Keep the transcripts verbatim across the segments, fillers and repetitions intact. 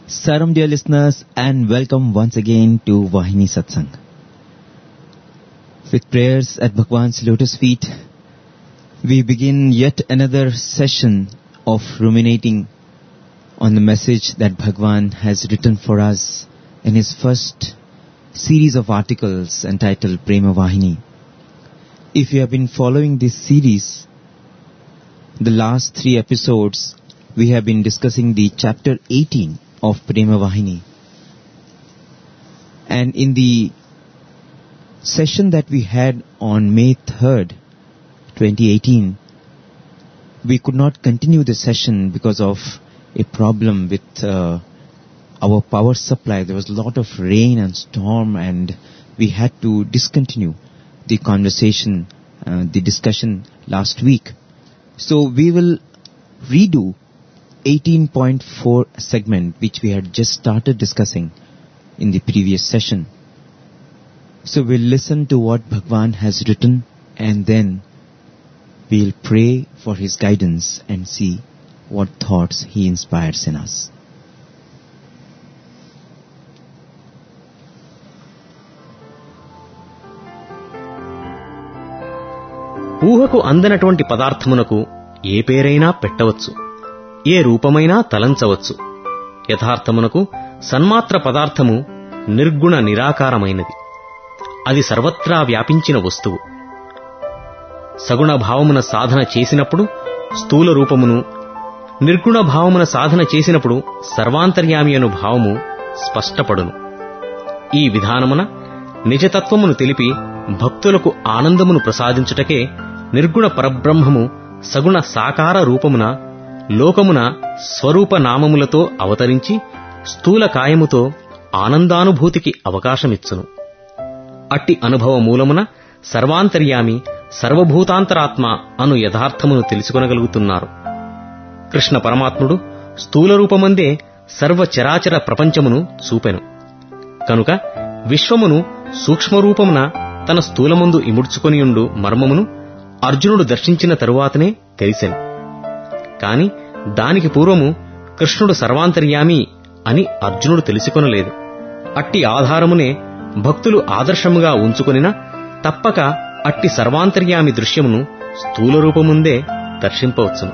Saram dear listeners, and welcome once again to Vahini Satsang. With prayers at Bhagwan's lotus feet, we begin yet another session of ruminating on the message that Bhagwan has written for us in his first series of articles entitled Prema Vahini. If you have been following this series, the last three episodes, we have been discussing the chapter eighteen of Prema Vahini. And in the session that we had on May third, twenty eighteen, we could not continue the session because of a problem with uh, our power supply. There was a lot of rain and storm, and we had to discontinue the conversation, uh, the discussion last week. So we will redo eighteen point four segment, which we had just started discussing in the previous session. So we'll listen to what Bhagwan has written, and then we'll pray for his guidance and see what thoughts he inspires in us. ఊహకు అందనటువంటి పదార్థమునకు ఏ పేరైనా పెట్టవచ్చు, ఏ రూపమైనా తలంచవచ్చు. యథార్థమునకు సన్మాత్ర పదార్థము నిర్గుణ నిరాకారమైనది. అది సర్వత్రా వ్యాపించిన వస్తువు. సగుణ భావమున సాధన చేసినప్పుడు స్థూల రూపమును, నిర్గుణ భావమున సాధన చేసినప్పుడు సర్వాంతర్యామి అను భావము స్పష్టపడును. ఈ విధానమున నిజతత్వమును తెలిపి భక్తులకు ఆనందమును ప్రసాదించుటకే నిర్గుణ పరబ్రహ్మము సగుణ సాకార రూపమున లోకమున స్వరూప నామములతో అవతరించి స్థూల కాయముతో ఆనందానుభూతికి అవకాశమిచ్చును. అట్టి అనుభవ మూలమున సర్వాంతర్యామి, సర్వభూతాంతరాత్మ అను యథార్థమును తెలుసుకొనగలుగుతున్నారు. కృష్ణ పరమాత్ముడు స్థూల రూపమందే సర్వచరాచర ప్రపంచమును చూపెను. కనుక విశ్వమును సూక్ష్మరూపమున తన స్థూలమందు ఇముడ్చుకొనియుండు మర్మమును అర్జునుడు దర్శించిన తరువాతనే తెలిసెను. కాని దానికి పూర్వము కృష్ణుడు సర్వాంతర్యామి అని అర్జునుడు తెలుసుకొనలేదు. అట్టి ఆధారమునే భక్తులు ఆదర్శముగా ఉంచుకొనిన తప్పక అట్టి సర్వాంతర్యామి దృశ్యమును స్థూల రూపముందే దర్శింపవచ్చును.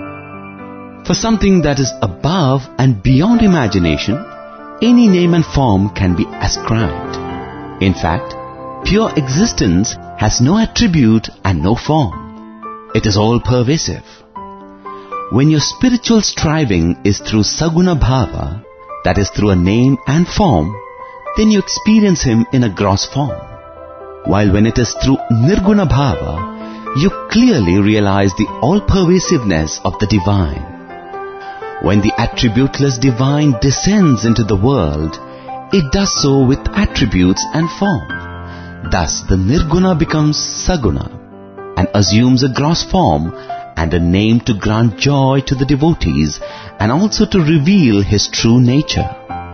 For something that is above and beyond imagination, any name and form can be ascribed. In fact, pure existence has no attribute and no form. It is all pervasive. When your spiritual striving is through Saguna Bhava, that is through a name and form, then you experience him in a gross form. While when it is through Nirguna Bhava, you clearly realize the all-pervasiveness of the divine. When the attributeless divine descends into the world, it does so with attributes and form. Thus the Nirguna becomes Saguna and assumes a gross form and a name to grant joy to the devotees and also to reveal his true nature.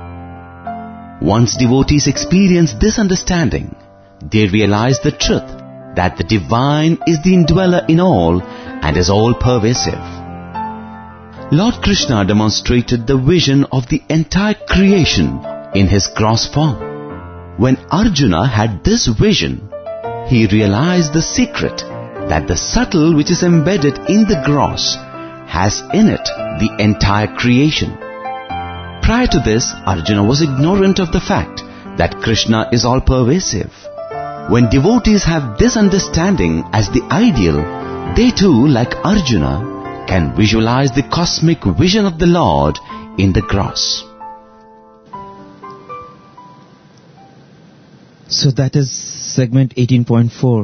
Once devotees experience this understanding, they realize the truth that the divine is the indweller in all and is all-pervasive. Lord Krishna demonstrated the vision of the entire creation in his gross form. When Arjuna had this vision, he realized the secret that the subtle which is embedded in the gross has in it the entire creation. Prior to this, Arjuna was ignorant of the fact that Krishna is all-pervasive. When devotees have this understanding as the ideal, they too, like Arjuna, can visualize the cosmic vision of the Lord in the gross. So that is segment eighteen point four.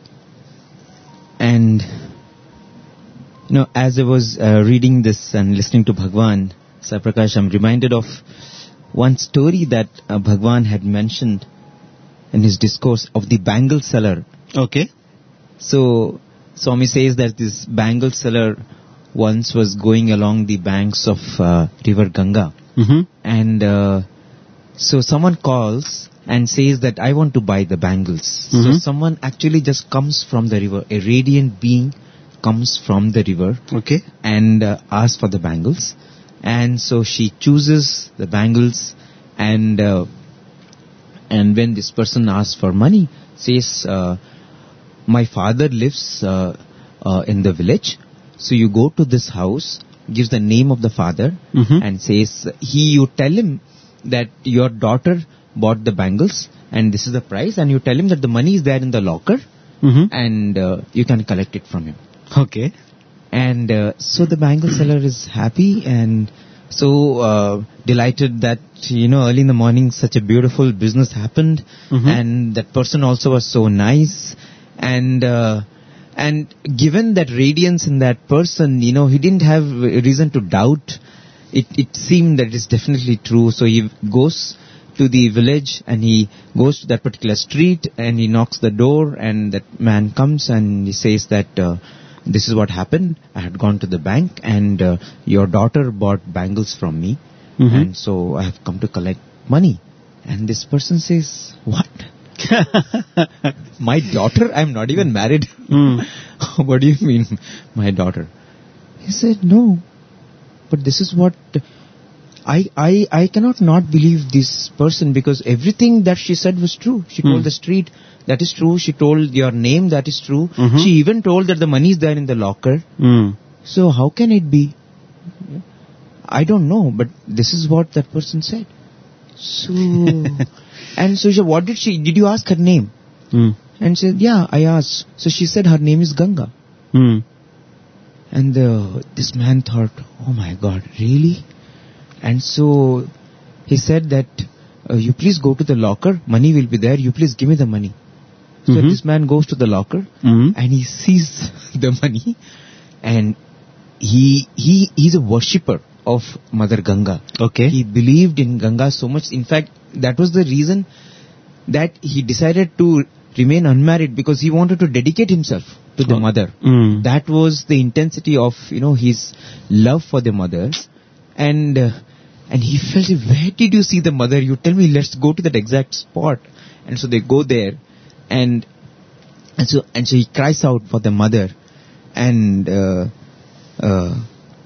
And, you know, as I was uh, reading this and listening to Bhagwan, Sai Prakash, I'm reminded of one story that uh, Bhagwan had mentioned in his discourse of the bangle seller. Okay. So, Swami says that this bangle seller once was going along the banks of uh, river Ganga. Mm-hmm. And uh, so someone calls and says that I want to buy the bangles. Mm-hmm. So someone actually just comes from the river. A radiant being comes from the river. Okay. And uh, asks for the bangles. And so she chooses the bangles, and uh, and when this person asks for money, says, uh, my father lives uh, uh, in the village, so you go to this house, gives the name of the father, Mhm. and says, he, you tell him that your daughter bought the bangles, and this is the price, and you tell him that the money is there in the locker, Mhm. and uh, you can collect it from him. Okay. And uh, so the bangle seller is happy and so uh, delighted that, you know, early in the morning such a beautiful business happened, Mhm. and that person also was so nice, and uh, and given that radiance in that person, you know, he didn't have a reason to doubt. It it seemed that it's definitely true. So he goes to the village and he goes to that particular street and he knocks the door, and that man comes and he says that uh, this is what happened. I had gone to the bank and uh, your daughter bought bangles from me, Mhm. and so I have come to collect money. And this person says, what? My daughter? I'm not even married. Mm. What do you mean, my daughter? He said, no, but this is what... I, I, I cannot not believe this person, because everything that she said was true. She Hmm. told the street, that is true. She told your name, that is true. Mhm. She even told that the money is there in the locker. Mm. So how can it be? I don't know, but this is what that person said. So, and so she, what did she, did you ask her name? Mm. And said, yeah, I asked. So she said her name is Ganga. Mm. And uh, this man thought, oh my God, really? And so he said that, uh, you please go to the locker, money will be there, you please give me the money. So Mhm. this man goes to the locker, Mhm. and he sees the money, and he he he's a worshipper of Mother Ganga. Okay. He believed in Ganga so much. In fact, that was the reason that he decided to remain unmarried, because he wanted to dedicate himself to the Oh. mother. Mm. That was the intensity of, you know, his love for the mother. And uh, and he felt, where did you see the mother? You tell me, let's go to that exact spot. And so they go there, and and so and so he cries out for the mother. And uh, uh,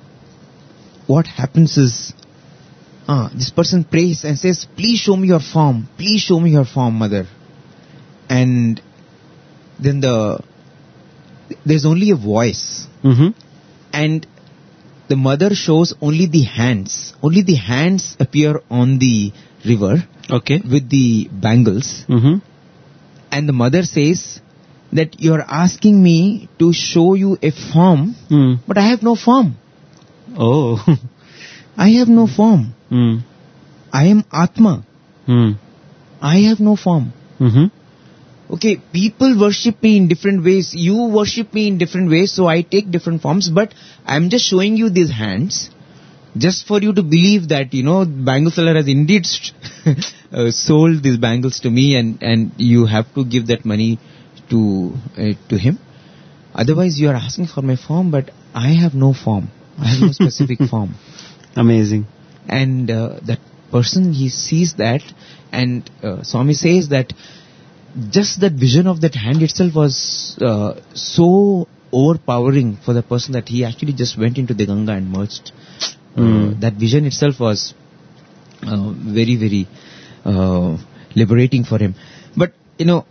what happens is, uh, this person prays and says, please show me your form. Please show me your form, mother. And then the there's only a voice, Mhm. and the mother shows only the hands. Only the hands appear on the river Okay. with the bangles. Mhm. And the mother says that you're asking me to show you a form, Mm. but I have no form. Oh. I have no form. Mm. I am Atma. Mm. I have no form. Mhm. Okay, people worship me in different ways. You worship me in different ways, so I take different forms. But I'm just showing you these hands, just for you to believe that, you know, bangle seller has indeed uh, sold these bangles to me, and, and you have to give that money to uh, to him. Otherwise, you are asking for my form, but I have no form. I have no specific form. Amazing. And uh, that person, he sees that, and uh, Swami says that just that vision of that hand itself was uh, so overpowering for the person that he actually just went into the Ganga and merged. Uh, Mm. that vision itself was uh, very, very uh, liberating for him. But, you know,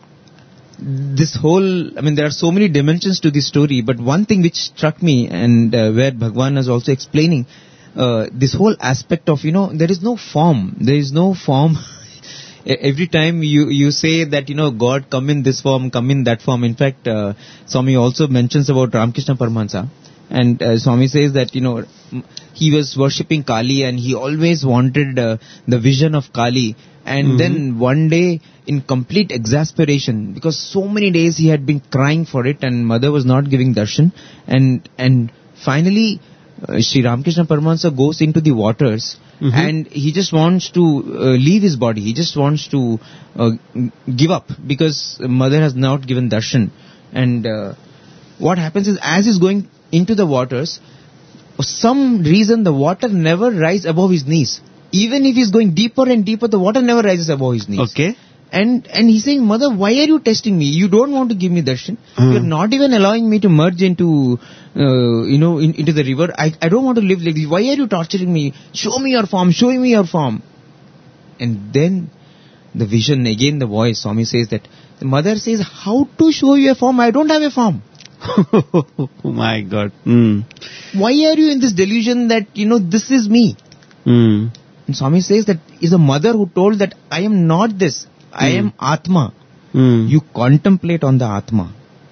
this whole, I mean, there are so many dimensions to this story, but one thing which struck me, and uh, where Bhagwan is also explaining, uh, this whole aspect of, you know, there is no form. There is no form. Every time you, you say that, you know, God come in this form, come in that form. In fact, uh, Swami also mentions about Ramakrishna Paramahansa. And uh, Swami says that, you know, he was worshipping Kali, and he always wanted uh, the vision of Kali. And Mhm. then one day, in complete exasperation, because so many days he had been crying for it, and mother was not giving darshan. And, and finally, uh, Sri Ramakrishna Paramahansa goes into the waters, Mhm. and he just wants to uh, leave his body. He just wants to uh, give up, because mother has not given darshan. And uh, what happens is, as he's going into the waters, for some reason the water never rises above his knees. Even if he's going deeper and deeper, the water never rises above his knees. Okay. And and he's saying, Mother, why are you testing me? You don't want to give me darshan. Hmm. You're not even allowing me to merge into, uh, you know, in, into the river. I, I don't want to live like this. Why are you torturing me? Show me your form. Show me your form. And then the vision, again the voice, Swami says that, the mother says, how to show you a form? I don't have a form. Oh my God. Mm. Why are you in this delusion that, you know, this is me? Mm. And Swami says that is a mother who told that I am not this. I Hmm. am Atma. Mm. You contemplate on the Atma.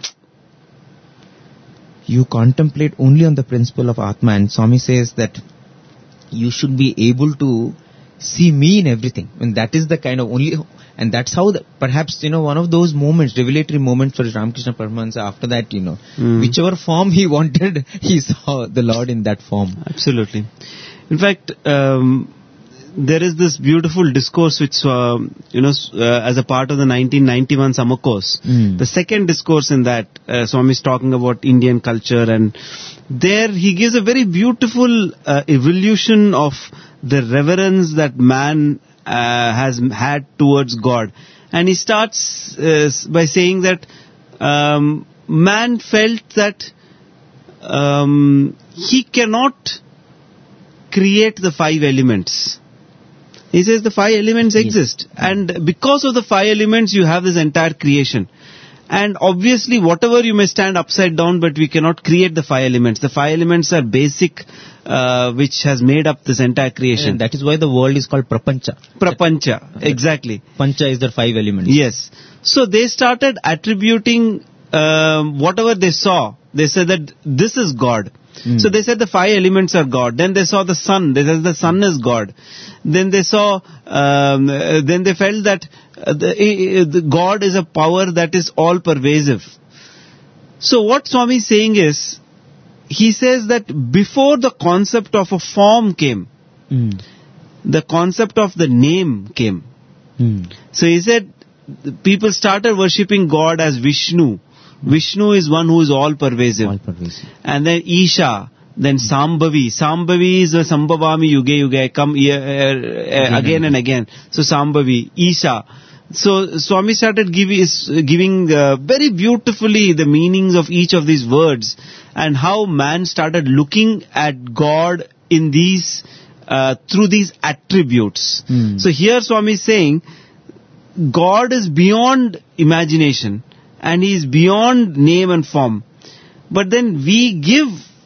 You contemplate only on the principle of Atma. And Swami says that you should be able to see me in everything. And that is the kind of only, and that's how the, perhaps, you know, one of those moments, revelatory moments for Ramakrishna Paramahansa. After that, you know, Mm. whichever form he wanted, he saw the Lord in that form. Absolutely. In fact, um, there is this beautiful discourse which, uh, you know, s- uh, as a part of the nineteen ninety-one summer course. Mm. The second discourse in that, uh, Swami is talking about Indian culture, and there he gives a very beautiful uh, evolution of the reverence that man uh, has had towards God. And he starts uh, s- by saying that um, man felt that um, he cannot create the five elements. He says the five elements Yes. exist, and because of the five elements you have this entire creation. And obviously whatever you may stand upside down, but we cannot create the five elements. The five elements are basic, uh, which has made up this entire creation. And that is why the world is called Prapancha. Prapancha, exactly. Pancha is the five elements. Yes. So they started attributing um, whatever they saw. They said that this is God. Hmm. So they said the five elements are God. Then they saw the sun. They said the sun is God. Then they saw, um, uh, then they felt that uh, the, uh, the God is a power that is all pervasive. So what Swami is saying is, he says that before the concept of a form came, Mm. the concept of the name came. Mm. So he said, the people started worshipping God as Vishnu. Vishnu is one who is all pervasive. All pervasive. And then Isha, then Sambhavi. Sambhavi is a Sambhavami Yuge Yuge. I come here, uh, uh, again and again. So Sambhavi, Isha. So Swami started give, is giving uh, very beautifully the meanings of each of these words, and how man started looking at God in these, uh, through these attributes. Hmm. So here Swami is saying, God is beyond imagination, and He is beyond name and form. But then we give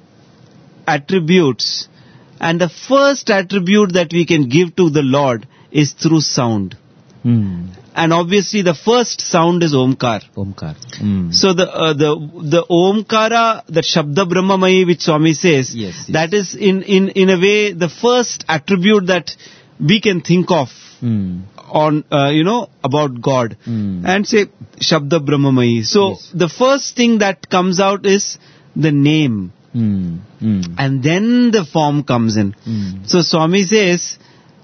attributes, and the first attribute that we can give to the Lord is through sound. Mm. And obviously the first sound is Omkar. Omkar. Mm. So the uh, the the Omkara, the Shabda Brahmamayi which Swami says, Yes, yes. that is in, in, in a way the first attribute that we can think of Mm. on, uh, you know, about God. Mm. And say Shabda Brahmamayi. So Yes. the first thing that comes out is the name. Mm. Mm. And then the form comes in. Mm. So Swami says,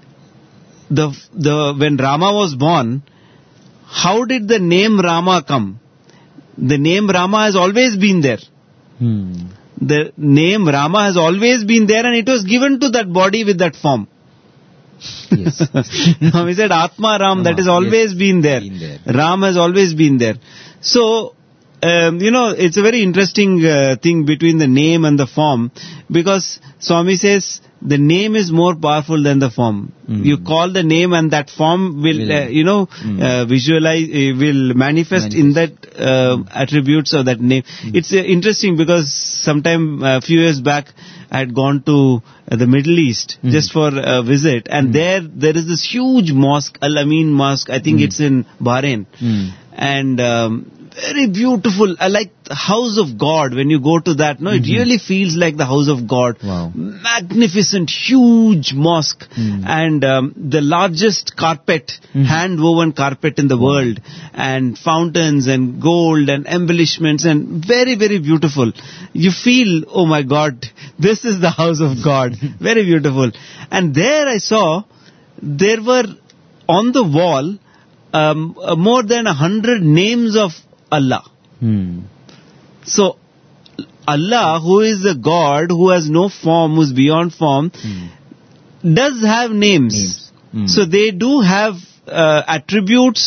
the the when Rama was born, how did the name Rama come? The name Rama has always been there. Mm. The name Rama has always been there, and it was given to that body with that form. Yes. Swami said Atma Ram, that has always Yes. been there. Been there. Ram has always been there. So, um, you know, it's a very interesting uh, thing between the name and the form, because Swami says the name is more powerful than the form. Mm. You call the name and that form will, Will- uh, you know, Mm. uh, visualize, uh, will manifest, in that uh, attributes of that name. It's uh, interesting because sometime a few years back I had gone to uh, the Middle East Mm. just for a visit, and there there is this huge mosque, Al Amin Mosque. I think Mm. it's in Bahrain. Mm. And um, very beautiful. I like the house of God. When you go to that, no, it Mhm. really feels like the house of God. Wow. Magnificent, huge mosque, Mm. and um, the largest carpet, Mhm. hand woven carpet in the world, and fountains and gold and embellishments, and very very beautiful. You feel, oh my God, this is the house of God. Very beautiful. And there I saw there were on the wall um, uh, more than a hundred names of Allah. Mm. So, Allah, who is the God who has no form, who is beyond form, Mm. does have names. Names. Mm. So they do have uh, attributes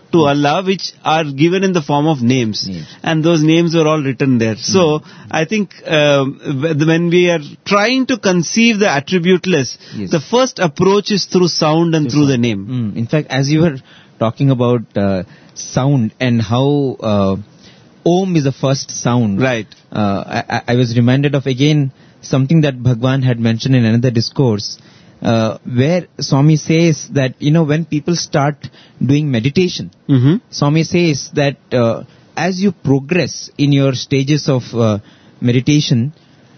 to Allah, which are given in the form of names. Names. And those names were all written there. So, I think um, when we are trying to conceive the attributeless, Yes. the first approach is through sound and through the name. Mm. In fact, as you were talking about uh, sound and how uh, Om is the first sound, Right. uh, I, I- I was reminded of again something that Bhagwan had mentioned in another discourse, uh, where Swami says that, you know, when people start doing meditation, Mm-hmm. Swami says that uh, as you progress in your stages of uh, meditation,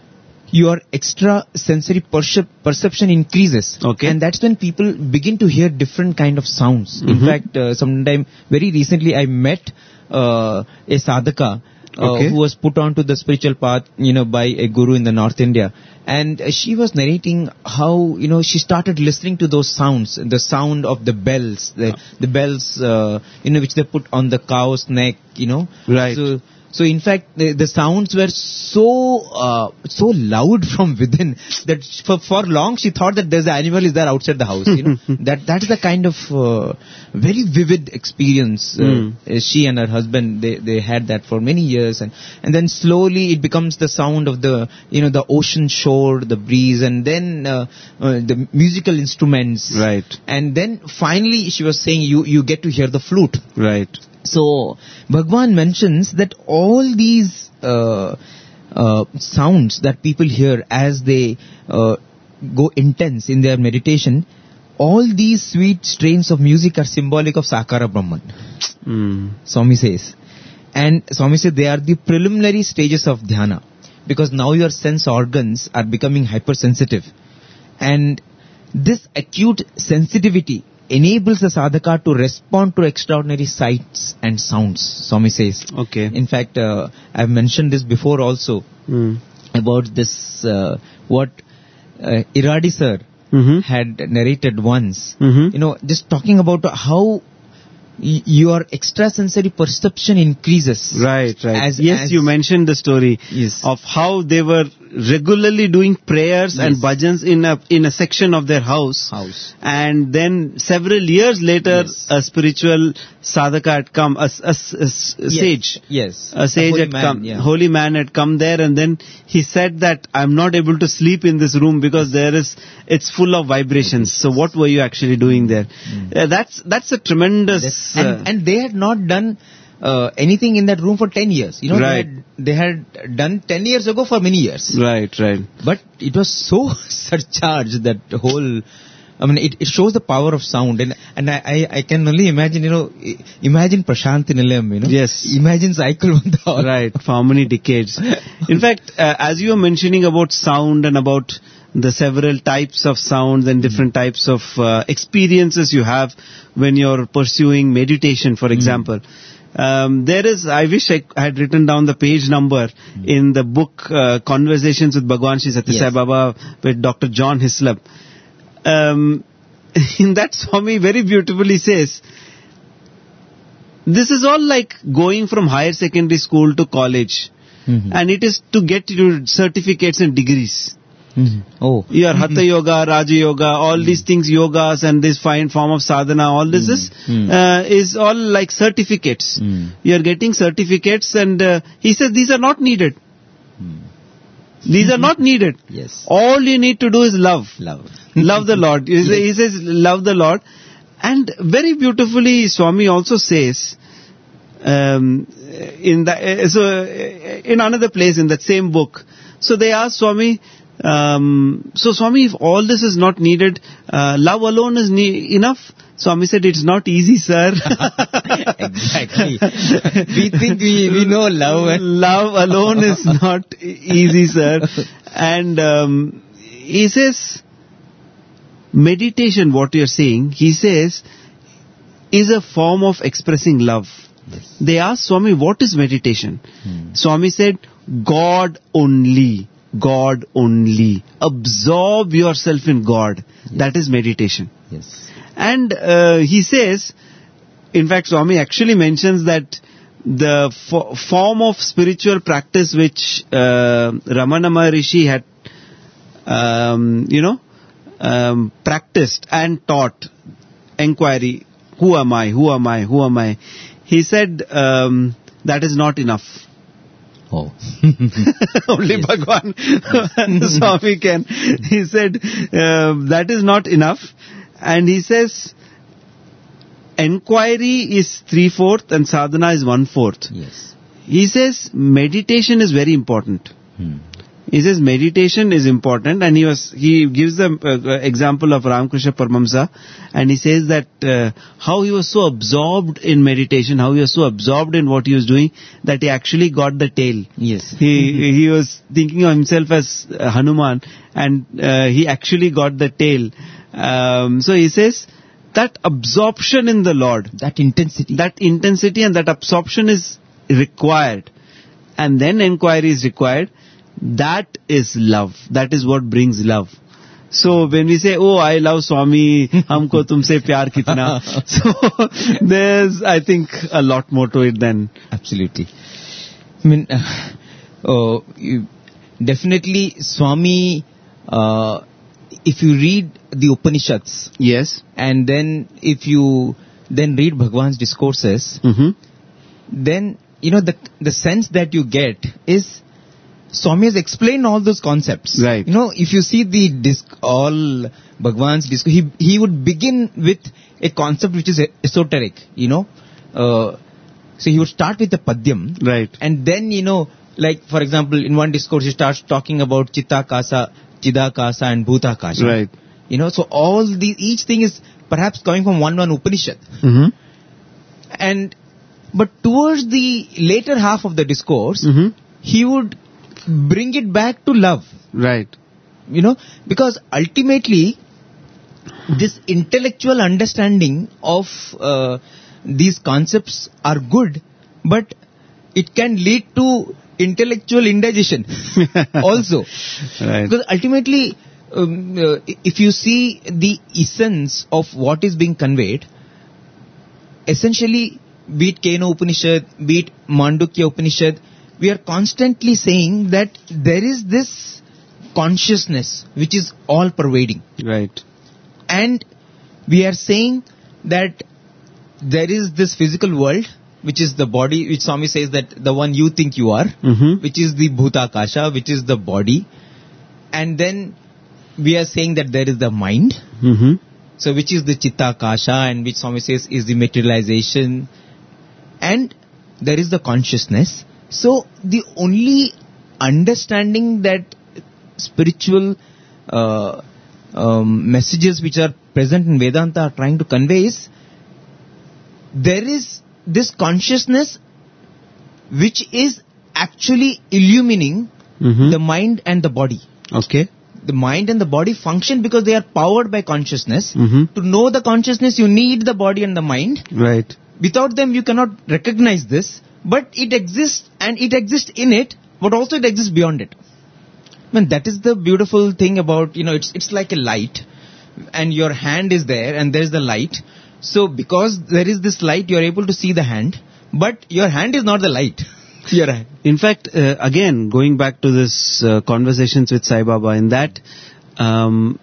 your extra sensory percep- perception increases. Okay. And that's when people begin to hear different kind of sounds. In Mhm. fact, uh, sometime very recently I met uh, a sadhaka uh, Okay. who was put onto the spiritual path, you know, by a guru in the North India. And uh, she was narrating how, you know, she started listening to those sounds, the sound of the bells, the, the bells, uh, you know, which they put on the cow's neck, you know. Right. So, so in fact, the, the sounds were so uh, so loud from within that for, for long she thought that there's an animal is there outside the house. You know, that that's the kind of uh, very vivid experience uh, Mm. uh, she and her husband they they had that for many years, and and then slowly it becomes the sound of the you know the ocean shore, the breeze, and then uh, uh, the musical instruments. Right. And then finally she was saying you you get to hear the flute. Right. So, Bhagwan mentions that all these uh, uh, sounds that people hear as they uh, go intense in their meditation, all these sweet strains of music are symbolic of Sakara Brahman, Mm. Swami says. And Swami says they are the preliminary stages of dhyana, because now your sense organs are becoming hypersensitive. And this acute sensitivity enables the sadhaka to respond to extraordinary sights and sounds, Swami says. Okay. In fact, uh, I've mentioned this before also Mm. about this, uh, what uh, Iradi sir Mm-hmm. had narrated once. Mhm. You know, just talking about how y- your extrasensory perception increases. Right, right. As, yes, as- you mentioned the story Yes. of how they were regularly doing prayers and Yes. bhajans in a in a section of their house. House. And then several years later, Yes. a spiritual sadhaka had come, a, s- a s- a s- a Yes, sage. Yes. A sage holy had man, come, yeah. holy man had come there, and then he said that I'm not able to sleep in this room because there is, it's full of vibrations. So what were you actually doing there? Uh, that's that's a tremendous. Yes. uh, And, and they had not done uh, anything in that room for ten years. You know, Right. they, had, they had done ten years ago for many years. right, right. But it was so surcharged, that whole, I mean, it, it shows the power of sound. And, and I, I, I can only imagine, you know, i- imagine Prashanthi Nilayam, you know. Yes. Imagine Cycle Vandal. Right, for how many decades? In fact, uh, as you were mentioning about sound and about the several types of sounds and different types of uh, experiences you have when you're pursuing meditation, for example. Um, there is, I wish I had written down the page number in the book uh, Conversations with Bhagwan Shri Sathya Sai Yes. Baba with Doctor John Hislop. Um, in that, Swami very beautifully says, this is all like going from higher secondary school to college. Mhm. And it is to get your certificates and degrees. Mhm. Oh. Your Hatha Yoga, Raja Yoga, all these things, yogas and this fine form of sadhana, all this is, Mm. uh, is all like certificates. Mm. You are getting certificates, and uh, he says these are not needed. These are not needed. Yes. All you need to do is love. Love. Love the Lord. He says- he says, love the Lord. And very beautifully, Swami also says, um, in the, uh, so uh, in another place in that same book. So they asked Swami, um, so Swami, if all this is not needed, uh, love alone is ne- enough? Swami said, it's not easy, sir. Exactly. We think we, we know love. and- Love alone is not e- easy, sir. And um, he says, meditation, what you're saying, he says, is a form of expressing love. Yes. They asked Swami, what is meditation? Hmm. Swami said, God only. God only. Absorb yourself in God. That is meditation. Yes. And uh, he says, in fact, Swami actually mentions that the fo- form of spiritual practice which uh, Ramana Maharishi had, um, you know, um, practiced and taught, inquiry, who am I, who am I, who am I? He said, um, that is not enough. Oh. Only Yes. Bhagwan Swami can. He said, uh, that is not enough. And he says, enquiry is three-fourth and sadhana is one-fourth. Yes. He says, meditation is very important. Hmm. He says meditation is important, and he was he gives the uh, example of Ramakrishna Paramahamsa, and he says that uh, how he was so absorbed in meditation, how he was so absorbed in what he was doing, that he actually got the tail. Yes. He he was thinking of himself as uh, Hanuman, and uh, he actually got the tail. Um, so he says that absorption in the Lord, That intensity. that intensity and that absorption is required, and then enquiry is required. That is love. That is what brings love. So when we say, oh, I love Swami, humko tumse pyar kitna. So there's, I think, a lot more to it than... Absolutely. I mean, uh, oh, you, definitely Swami, uh, if you read the Upanishads, Yes. and then if you then read Bhagwan's discourses, Mm-hmm. then, you know, the the sense that you get is Swami has explained all those concepts. Right. You know, if you see the disc, all Bhagwan's discourse, he, he would begin with a concept which is esoteric, you know. Uh, so he would start with the Padyam. Right. And then, you know, like, for example, in one discourse, he starts talking about Chittakasa, Chidakasa and Bhutakasa. Right. You know, so all the, each thing is perhaps coming from one one Upanishad. Mm-hmm. And, but towards the later half of the discourse, Mm-hmm. he would bring it back to love, Right. you know, because ultimately this intellectual understanding of uh, these concepts are good, but it can lead to intellectual indigestion also. Right. Because ultimately, um, uh, if you see the essence of what is being conveyed, essentially, be it Kena Upanishad, be it Mandukya Upanishad, we are constantly saying that there is this consciousness which is all pervading. Right. And we are saying that there is this physical world, which is the body, which Swami says that the one you think you are, Mm-hmm. which is the Bhutakasha, which is the body. And then we are saying that there is the mind, Mm-hmm. so which is the Chittakasha, and which Swami says is the materialization. And there is the consciousness. So the only understanding that spiritual uh, um, messages which are present in Vedanta are trying to convey is there is this consciousness which is actually illumining Mm-hmm. the mind and the body. Okay. The mind and the body function because they are powered by consciousness. Mm-hmm. To know the consciousness, you need the body and the mind. Right. Without them, you cannot recognize this. But it exists, and it exists in it, but also it exists beyond it. I mean, that is the beautiful thing about, you know, it's it's like a light, and your hand is there, and there is the light. So because there is this light, you are able to see the hand, but your hand is not the light. Your hand. In fact, uh, again, going back to this uh, conversations with Sai Baba, in that um,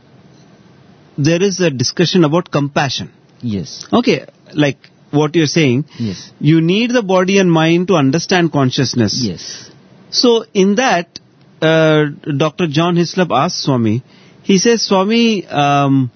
there is a discussion about compassion. Yes. Okay, like what you're saying, Yes. you need the body and mind to understand consciousness. Yes. So in that, uh, Doctor John Hislop asked Swami, he says, Swami, um,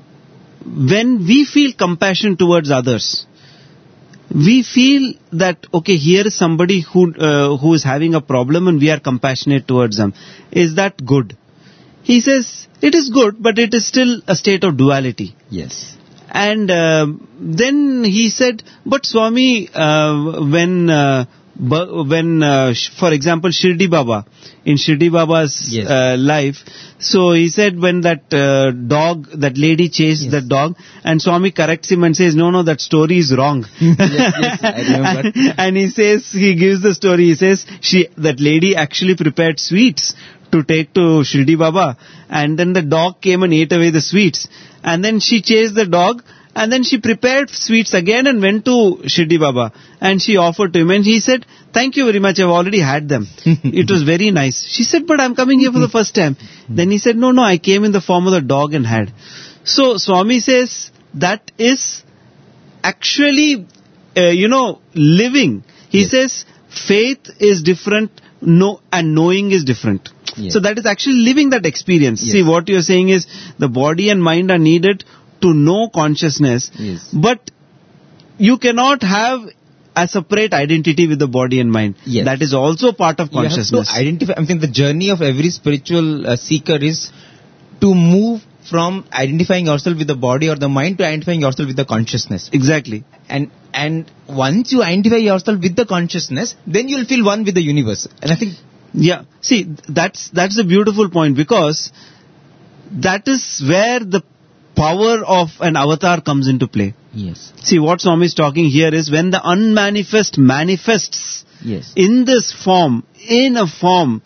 when we feel compassion towards others, we feel that, okay, here is somebody who uh, who is having a problem and we are compassionate towards them. Is that good? He says, it is good, but it is still a state of duality. Yes. And uh, then he said, but Swami, uh, when, uh, bu- when uh, sh- for example, Shirdi Baba, in Shirdi Baba's Yes. uh, life, so he said when that uh, dog, that lady chased Yes. that dog, and Swami corrects him and says, no, no, that story is wrong. Yes, yes, I remember. and, and he says, he gives the story, he says, she, that lady actually prepared sweets to take to Shirdi Baba, and then the dog came and ate away the sweets. And then she chased the dog, and then she prepared sweets again and went to Shirdi Baba, and she offered to him, and he said, thank you very much, I've already had them. It was very nice. She said, but I'm coming here for the first time. Then he said, no, no, I came in the form of the dog and had. So Swami says, that is actually, uh, you know, living. He Yes. says faith is different, no, and knowing is different. Yes. So that is actually living that experience. Yes. See, what you're saying is the body and mind are needed to know consciousness, Yes. but you cannot have a separate identity with the body and mind. Yes. That is also part of You have consciousness. to identify. I think the journey of every spiritual uh, seeker is to move from identifying yourself with the body or the mind to identifying yourself with the consciousness. Exactly. And and once you identify yourself with the consciousness, then you'll feel one with the universe. And I think Yeah. See, that's that's a beautiful point, because that is where the power of an avatar comes into play. yes, See, what Swami is talking here is when the unmanifest manifests yes, in this form, in a form,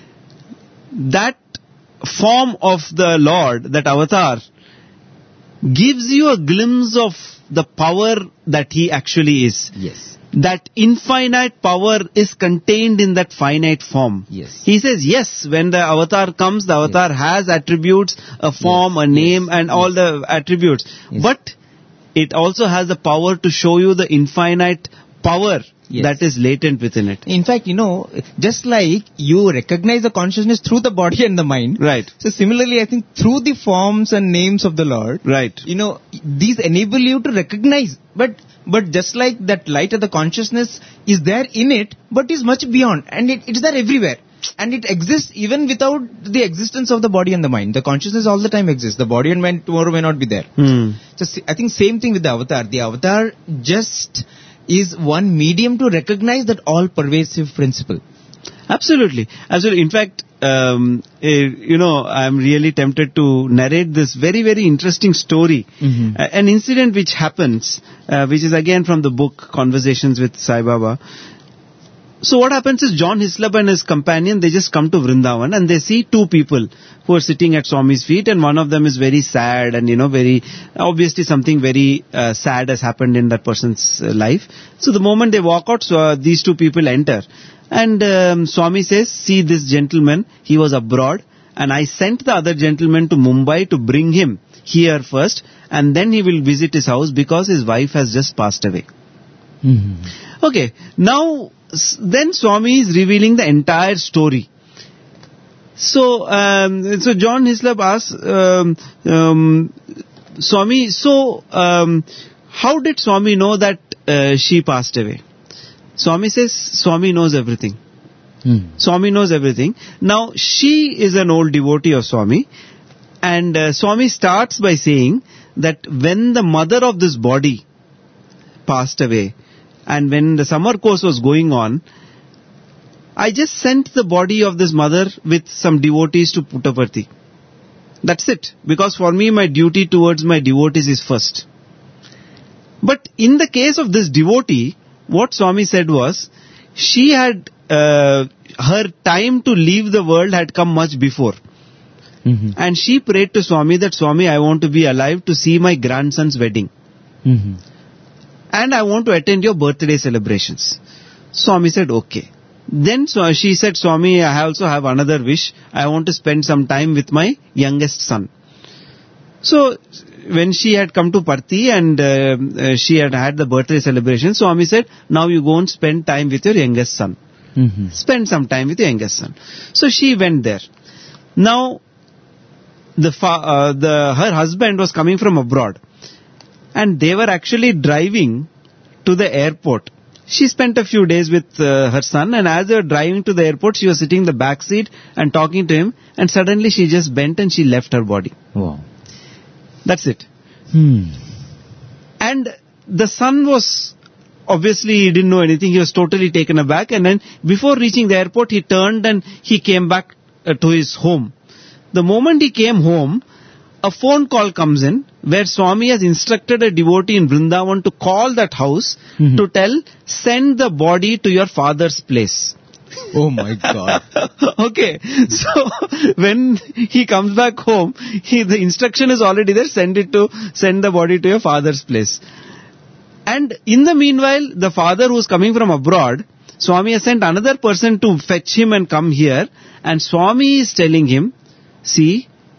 that form of the Lord, that avatar, gives you a glimpse of the power that he actually is. yes, That infinite power is contained in that finite form. yes. He says, yes, when the avatar comes, the avatar has attributes, a form, Yes, a name, yes, and yes. all the attributes. Yes. But it also has the power to show you the infinite power Yes. that is latent within it. In fact, you know, just like you recognize the consciousness through the body and the mind. Right, So similarly, I think through the forms and names of the Lord, right. you know, these enable you to recognize. But but just like that light of the consciousness is there in it, but is much beyond, and it, it's there everywhere. And it exists even without the existence of the body and the mind. The consciousness all the time exists. The body and mind tomorrow may not be there. Hmm. So see, I think same thing with the avatar. The avatar just is one medium to recognize that all-pervasive principle. Absolutely. Absolutely. In fact, um, eh, you know, I'm really tempted to narrate this very, very interesting story. Mhm. Uh, an incident which happens, uh, which is again from the book Conversations with Sai Baba. So what happens is John Hislop and his companion, they just come to Vrindavan and they see two people who are sitting at Swami's feet, and one of them is very sad and, you know, very, obviously something very uh, sad has happened in that person's uh, life. So the moment they walk out, so, uh, these two people enter. And um, Swami says, see this gentleman, he was abroad, and I sent the other gentleman to Mumbai to bring him here first, and then he will visit his house because his wife has just passed away. Mm-hmm. Okay, now s- then Swami is revealing the entire story. So, um, so John Hislop asks um, um, Swami, so um, how did Swami know that uh, she passed away? Swami says, Swami knows everything. Mm. Swami knows everything. Now, she is an old devotee of Swami, and uh, Swami starts by saying that when the mother of this body passed away, and when the summer course was going on, I just sent the body of this mother with some devotees to Puttaparthi. That's it. Because for me, my duty towards my devotees is first. But in the case of this devotee, what Swami said was, she had, uh, her time to leave the world had come much before. Mm-hmm. And she prayed to Swami that, Swami, I want to be alive to see my grandson's wedding. Mm-hmm. And I want to attend your birthday celebrations. Swami said, okay. Then so she said, Swami, I also have another wish. I want to spend some time with my youngest son. So, when she had come to Parthi and uh, uh, she had had the birthday celebration, Swami said, now you go and spend time with your youngest son. Mm-hmm. Spend some time with your youngest son. So she went there. Now, the fa- uh, the her husband was coming from abroad, and they were actually driving to the airport. She spent a few days with uh, her son, and as they were driving to the airport, she was sitting in the back seat and talking to him, and suddenly she just bent and she left her body. Wow. That's it. Hmm. And the son was, obviously he didn't know anything, he was totally taken aback, and then before reaching the airport, he turned and he came back uh, to his home. The moment he came home, a phone call comes in where Swami has instructed a devotee in Vrindavan to call that house Mhm. to tell, send the body to your father's place. Oh my God. Okay, so when he comes back home, he, the instruction is already there, send it to, send the body to your father's place. And in the meanwhile, the father who is coming from abroad, Swami has sent another person to fetch him and come here, and Swami is telling him, see,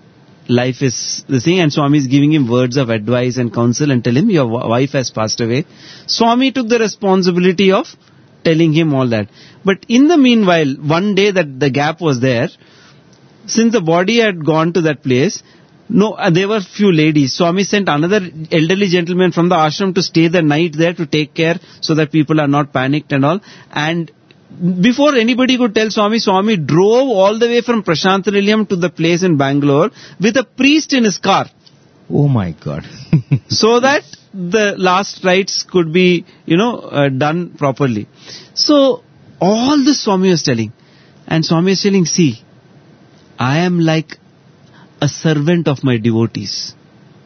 life is the thing, and Swami is giving him words of advice and counsel and tell him your wife has passed away. Swami took the responsibility of telling him all that. But in the meanwhile, one day that the gap was there, since the body had gone to that place, no, uh, there were few ladies. Swami sent another elderly gentleman from the ashram to stay the night there to take care so that people are not panicked and all. And before anybody could tell Swami, Swami drove all the way from Prashantanilayam to the place in Bangalore with a priest in his car. Oh my God. So that the last rites could be, you know, uh, done properly. So all this Swami was telling. And Swami was telling, see, I am like a servant of my devotees.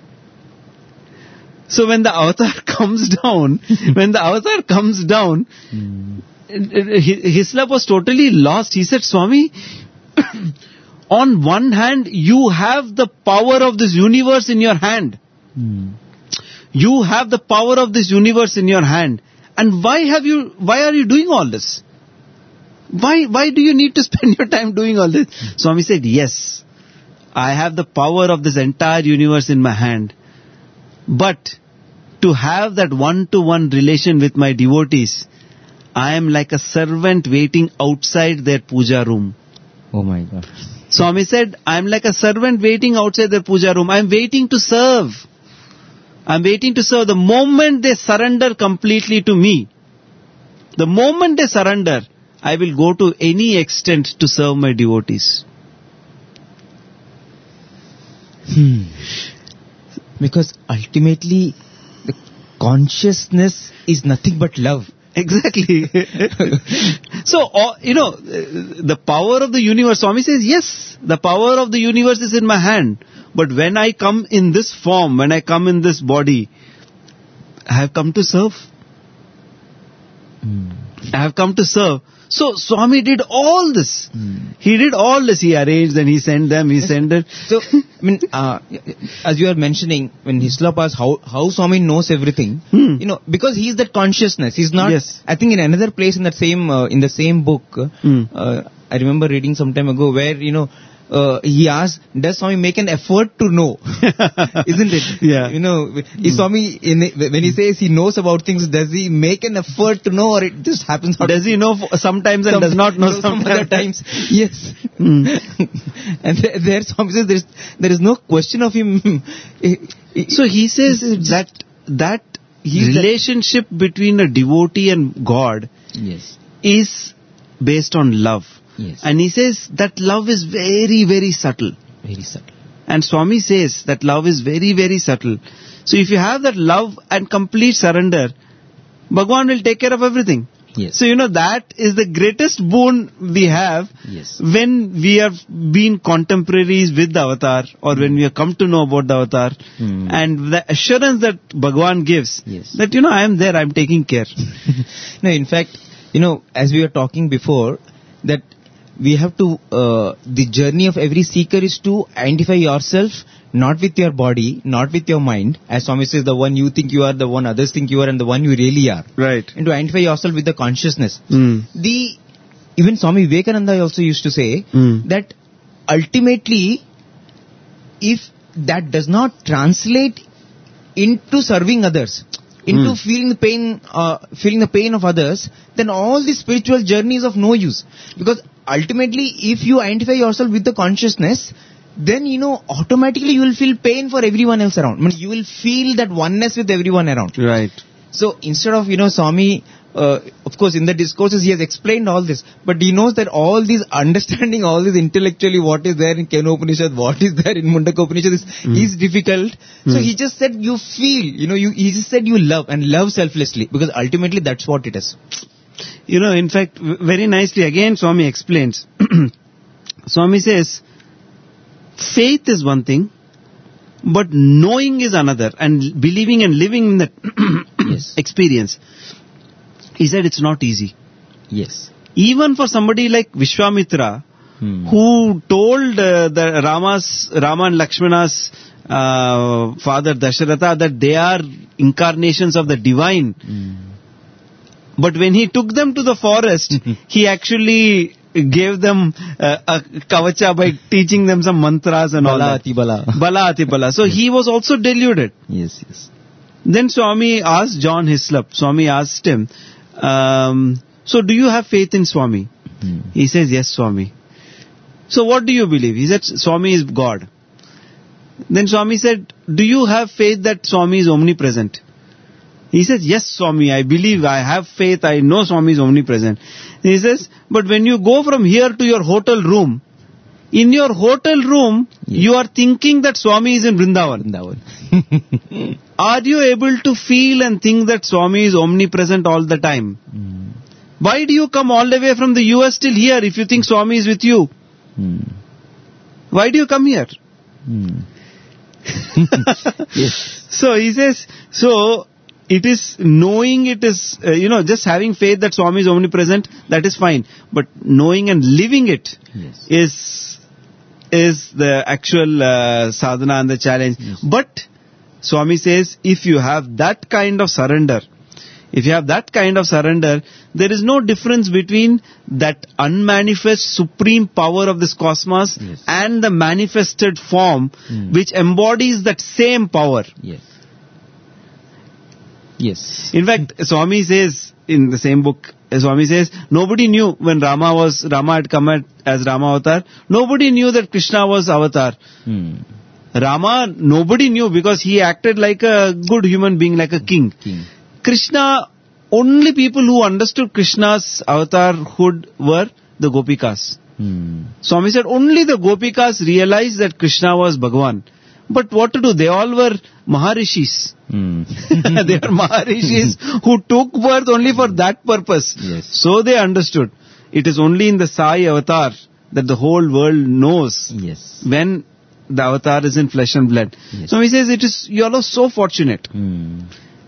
So when the avatar comes down, when the avatar comes down, mm. Hislop was totally lost. He said, Swami, on one hand, you have the power of this universe in your hand. Mm. You have the power of this universe in your hand. And why have you, why are you doing all this? Why, why do you need to spend your time doing all this? Mm. Swami said, yes, I have the power of this entire universe in my hand. But to have that one-to-one relation with my devotees, I am like a servant waiting outside their puja room. Oh my God. Swami said, I am like a servant waiting outside their puja room. I am waiting to serve. I am waiting to serve. The moment they surrender completely to me, the moment they surrender, I will go to any extent to serve my devotees. Hmm. Because ultimately, the consciousness is nothing but love. Exactly. So, uh, you know, the power of the universe, Swami says, yes, the power of the universe is in my hand. But when I come in this form, when I come in this body, I have come to serve. Mm. I have come to serve. So, Swami did all this. Mm. He did all this. He arranged and he sent them, he sent it. So, I mean, uh, as you are mentioning, when Hislop asked how, how Swami knows everything, hmm. you know, because he is that consciousness. He's not, yes. I think in another place in that same, uh, in the same book, hmm. uh, I remember reading some time ago where, you know, Uh, he asked, does Swami make an effort to know? Isn't it? Yeah. You know, is Swami, in, when he says he knows about things, does he make an effort to know, or it just happens? Does he know sometimes and some, does not know some other times? Yes. Mm. And there, there Swami says there is, there is no question of him. So he says that, that relationship that between a devotee and God yes. is based on love. Yes. And he says that love is very, very subtle. Very subtle. And Swami says that love is very, very subtle. So if you have that love and complete surrender, Bhagwan will take care of everything. Yes. So you know that is the greatest boon we have yes. when we have been contemporaries with the avatar or mm. when we have come to know about the avatar mm. and the assurance that Bhagwan gives yes. that you know I am there, I am taking care. No, in fact, you know, as we were talking before, that we have to, uh, the journey of every seeker is to identify yourself not with your body, not with your mind. As Swami says, the one you think you are, the one others think you are, and the one you really are. Right. And to identify yourself with the consciousness. Mm. The, even Swami Vivekananda also used to say mm. that ultimately, if that does not translate into serving others, into mm. feeling the pain, uh, feeling the pain of others, then all the spiritual journey is of no use. Because ultimately, if you identify yourself with the consciousness, then, you know, automatically you will feel pain for everyone else around. I mean, you will feel that oneness with everyone around. Right. So, instead of, you know, Swami, uh, of course, in the discourses he has explained all this, but he knows that all these understanding, all this intellectually, what is there in Kena Upanishad, what is there in Mundaka Upanishad is, mm. is difficult. Mm. So, he just said you feel, you know, you, he just said you love and love selflessly, because ultimately that's what it is. You know, in fact, very nicely, again, Swami explains. Swami says, faith is one thing, but knowing is another, and believing and living in that yes. experience. He said it's not easy. Yes. Even for somebody like Vishwamitra, hmm. who told uh, the Rama's, Rama and Lakshmana's uh, father Dasharatha that they are incarnations of the divine. Hmm. But when he took them to the forest, he actually gave them uh, a kavacha by teaching them some mantras and all Bala that. ati bala. Bala ati bala. So he was also deluded. Yes, yes. Then Swami asked John Hislop, Swami asked him, um, so do you have faith in Swami? Hmm. He says, yes, Swami. So what do you believe? He said, Swami is God. Then Swami said, do you have faith that Swami is omnipresent? He says, yes, Swami, I believe, I have faith, I know Swami is omnipresent. He says, but when you go from here to your hotel room, in your hotel room, Yes. you are thinking that Swami is in Vrindavan. That one. Are you able to feel and think that Swami is omnipresent all the time? Hmm. Why do you come all the way from the U S till here if you think Swami is with you? Hmm. Why do you come here? Hmm. Yes. So he says, so it is knowing it is, uh, you know, just having faith that Swami is omnipresent, that is fine. But knowing and living it Yes. is is the actual uh, sadhana and the challenge. Yes. But Swami says, if you have that kind of surrender, if you have that kind of surrender, there is no difference between that unmanifest supreme power of this cosmos Yes. and the manifested form Hmm. which embodies that same power. Yes. Yes. In fact, Swami says in the same book, Swami says, nobody knew when Rama was, Rama had come at, as Rama avatar, nobody knew that Krishna was avatar. Hmm. Rama, nobody knew because he acted like a good human being, like a king. King. Krishna, only people who understood Krishna's avatarhood were the Gopikas. Hmm. Swami said only the Gopikas realized that Krishna was Bhagavan. But what to do? They all were Maharishis. Hmm. They are Maharishis who took birth only for that purpose. Yes. So they understood. It is only in the Sai avatar that the whole world knows Yes. when the avatar is in flesh and blood. Yes. So he says it is, you all are so fortunate. Hmm.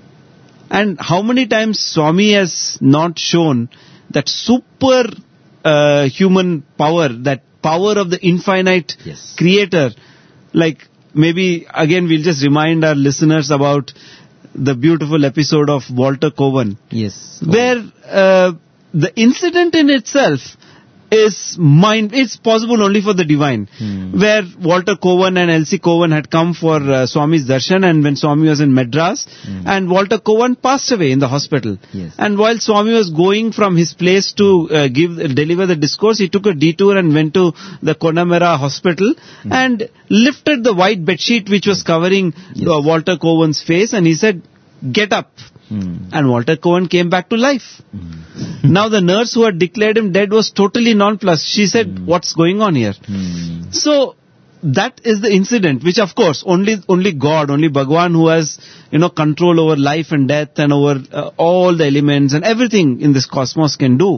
And how many times Swami has not shown that super uh, human power, that power of the infinite Yes. creator. Like maybe again we'll just remind our listeners about the beautiful episode of Walter Cowan, Yes. where uh, the incident in itself is mind, it's possible only for the divine. Hmm. Where Walter Cowan and Elsie Cowan had come for uh, Swami's darshan, and when Swami was in Madras, Hmm. and Walter Cowan passed away in the hospital. Yes. And while Swami was going from his place to uh, give deliver the discourse, he took a detour and went to the Connemara hospital Hmm. and lifted the white bedsheet which was covering Yes. uh, Walter Cowan's face, and he said, "Get up." Hmm. And Walter Cowan came back to life. Hmm. Now the nurse who had declared him dead was totally nonplussed. She said, Hmm. "What's going on here?" Hmm. So that is the incident, which of course only only God, only Bhagwan, who has you know control over life and death and over uh, all the elements and everything in this cosmos can do.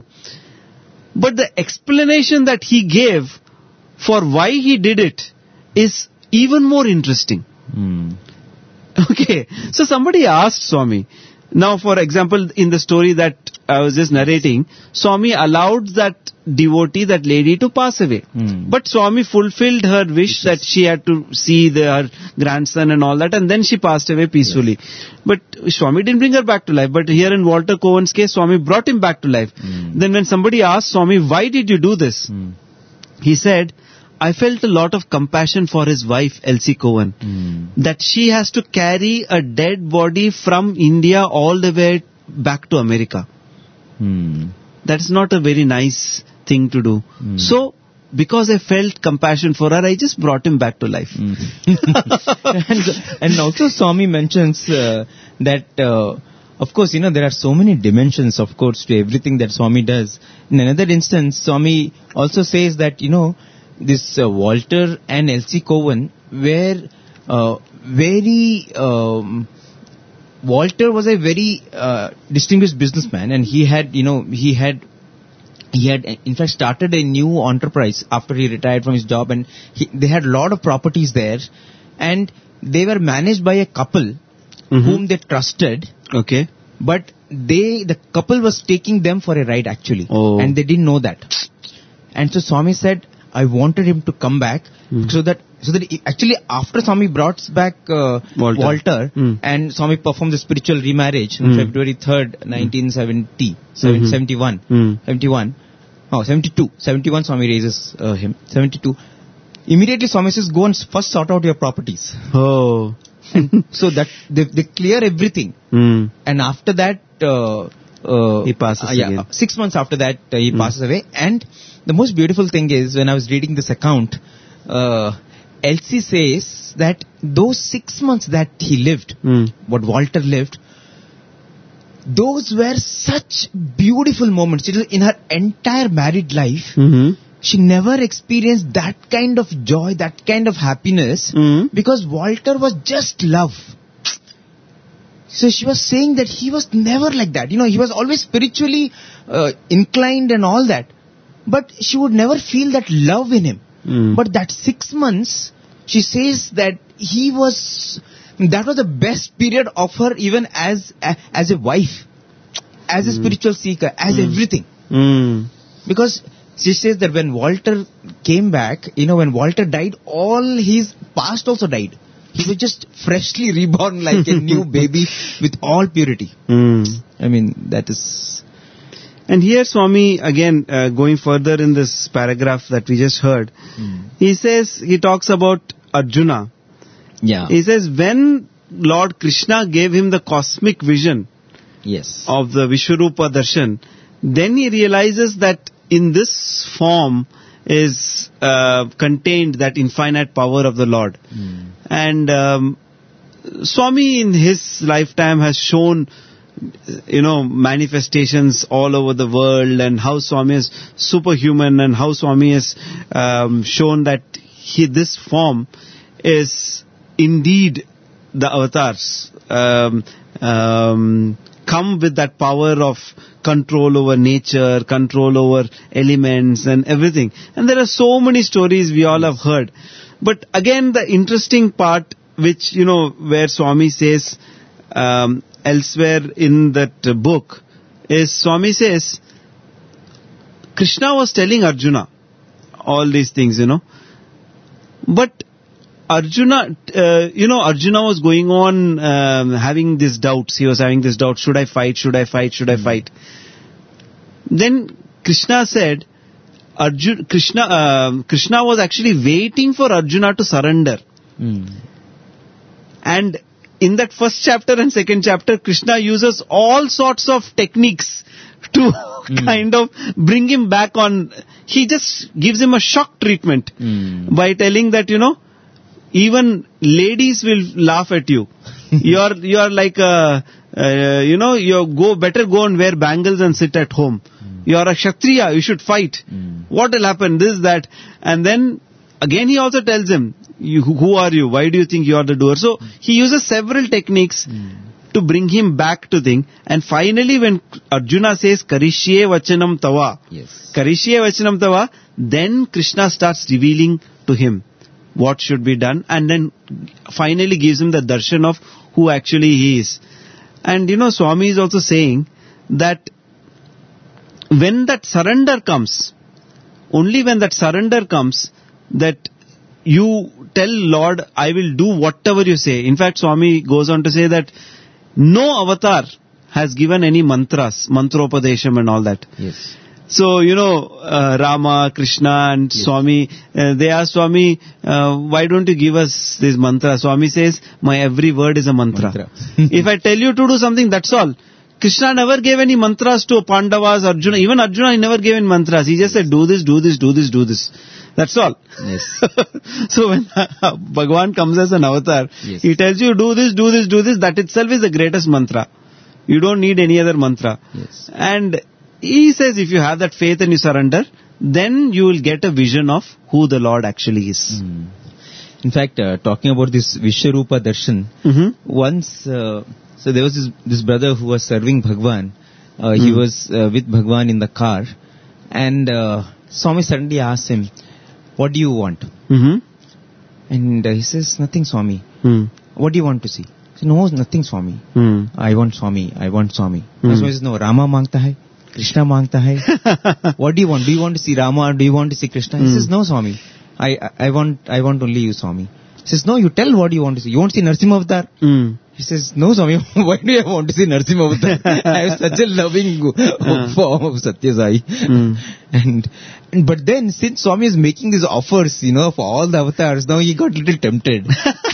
But the explanation that he gave for why he did it is even more interesting. Hmm. Okay, so somebody asked Swami. Now, for example, in the story that I was just narrating, Swami allowed that devotee, that lady, to pass away. Hmm. But Swami fulfilled her wish that she had to see the, her grandson and all that, and then she passed away peacefully. But Swami didn't bring her back to life. But here in Walter Cowan's case, Swami brought him back to life. Hmm. Then when somebody asked Swami, why did you do this? Hmm. He said, I felt a lot of compassion for his wife, Elsie Cowan. Hmm. That she has to carry a dead body from India all the way back to America. Hmm. That is not a very nice thing to do. Hmm. So, because I felt compassion for her, I just brought him back to life. Hmm. and, and also Swami mentions uh, that, uh, of course, you know, there are so many dimensions, of course, to everything that Swami does. In another instance, Swami also says that, you know, this uh, Walter and Elsie Cowan were uh, very... Um, Walter was a very uh, distinguished businessman, and he had, you know, he had, he had in fact started a new enterprise after he retired from his job, and he, they had a lot of properties there, and they were managed by a couple Mhm. whom they trusted, Okay. but they, the couple was taking them for a ride actually, Oh. and they didn't know that. And so Swami said, I wanted him to come back Hmm. so that so that he, actually after Swami brought back uh, Walter. Walter, Hmm. and Swami performed the spiritual remarriage Hmm. on February third, nineteen seventy, Mhm. seventy-one, Hmm. seventy-one. Oh, seventy-two. seventy-one Swami raises uh, him. seventy-two. Immediately Swami says, go and first sort out your properties. Oh. So that they, they clear everything. Hmm. And after that, uh, uh, He passes uh, yeah, again. uh, six months after that, uh, he passes away. And the most beautiful thing is, when I was reading this account, uh, Elsie says that those six months that he lived, Hmm. what Walter lived, those were such beautiful moments. It was in her entire married life, Mm-hmm. she never experienced that kind of joy, that kind of happiness, Hmm. because Walter was just love. So she was saying that he was never like that. You know, he was always spiritually uh, inclined and all that. But she would never feel that love in him. Hmm. But that six months, she says that he was, that was the best period of her even as, as a wife, as a spiritual seeker, as everything. Hmm. Because she says that when Walter came back, you know, when Walter died, all his past also died. He was just freshly reborn like a new baby with all purity. Hmm. I mean, that is... And here Swami, again, uh, going further in this paragraph that we just heard, he says, he talks about Arjuna. Yeah. He says, when Lord Krishna gave him the cosmic vision Yes. of the Vishwarupa Darshan, then he realizes that in this form is uh, contained that infinite power of the Lord. Mm. And um, Swami in his lifetime has shown, you know, manifestations all over the world, and how Swami is superhuman, and how Swami has um, shown that he, this form is indeed the avatars um, um, come with that power of control over nature, control over elements and everything. And there are so many stories we all have heard. But again, the interesting part, which, you know, where Swami says um, elsewhere in that uh, book, is Swami says, Krishna was telling Arjuna all these things, you know. But Arjuna, uh, you know, Arjuna was going on um, having these doubts. He was having this doubt, should I fight, should I fight, should I fight? Then Krishna said, Arjuna, Krishna, uh, Krishna was actually waiting for Arjuna to surrender. Mm. And in that first chapter and second chapter, Krishna uses all sorts of techniques to Mm. kind of bring him back on. He just gives him a shock treatment Mm. by telling that, you know, even ladies will laugh at you. you're you're like a, uh, you know, you go better go and wear bangles and sit at home. Mm. You're a Kshatriya, you should fight. Mm. What will happen? This, that. And then again he also tells him, you, who are you? Why do you think you are the doer? So he uses several techniques mm. to bring him back to thing. And finally when Arjuna says, Karishye Vachanam Tava, Yes. Karishye Vachanam Tava, then Krishna starts revealing to him what should be done, and then finally gives him the darshan of who actually he is. And you know, Swami is also saying that when that surrender comes, only when that surrender comes, that you tell Lord, I will do whatever you say. In fact, Swami goes on to say that no avatar has given any mantras, mantropadesham and all that. Yes. So, you know, uh, Rama, Krishna and Yes. Swami, uh, they ask Swami, uh, why don't you give us this mantra? Swami says, my every word is a mantra. Mantra. If I tell you to do something, that's all. Krishna never gave any mantras to Pandavas, Arjuna. Even Arjuna, he never gave any mantras. He just said, do this, do this, do this, do this. That's all. Yes. So when Bhagavan comes as an avatar, Yes. he tells you, do this, do this, do this. That itself is the greatest mantra. You don't need any other mantra. Yes. And he says if you have that faith and you surrender, then you will get a vision of who the Lord actually is. Mm. In fact, uh, talking about this Vishwarupa Darshan, Mm-hmm. once, uh, so there was this, this brother who was serving Bhagwan. Uh, He Mm. was uh, with Bhagwan in the car, and uh, Swami suddenly asked him, what do you want? Mm-hmm. And uh, he says, nothing, Swami. Mm. What do you want to see? He said, no, nothing, Swami. Mm. I want Swami. I want Swami. Hmm. Swami says, no, Rama mangta hai. Krishna mangta hai. What do you want? Do you want to see Rama or do you want to see Krishna? He Hmm. says, no, Swami. I, I, I want I want only you, Swami. He says, no, you tell what you want to see. You want to see Narsimha Avatar? Mm. He says, no Swami, why do I want to see Narasimha Avatar? I have such a loving form of Satya Sai. Mm. And, and but then since Swami is making these offers, you know, for all the avatars, now he got a little tempted.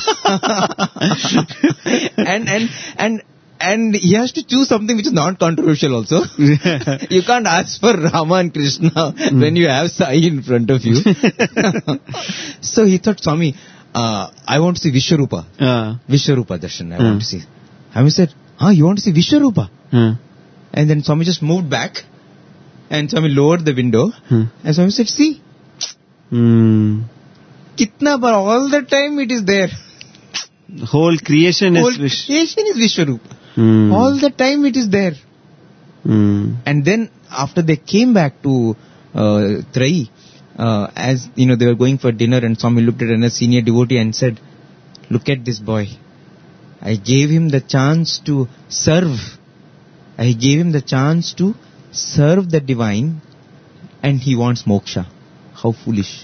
and and and and he has to choose something which is not controversial also. You can't ask for Rama and Krishna mm. when you have Sai in front of you. So he thought, Swami, uh, I want to see Vishwarupa. Uh. Vishwarupa Darshan, I Uh. want to see. Swami said, ah, you want to see Vishwarupa? Uh. And then Swami just moved back. And Swami lowered the window. Hmm. And Swami said, see, Mm. kitna, but all the time it is there. Whole creation Whole is Vish. creation is Vishwarupa. Mm. All the time it is there. Mm. And then after they came back to uh, Trai, uh, as you know, they were going for dinner, and Swami looked at another senior devotee and said, look at this boy. I gave him the chance to serve. I gave him the chance to serve the divine, and he wants moksha. How foolish.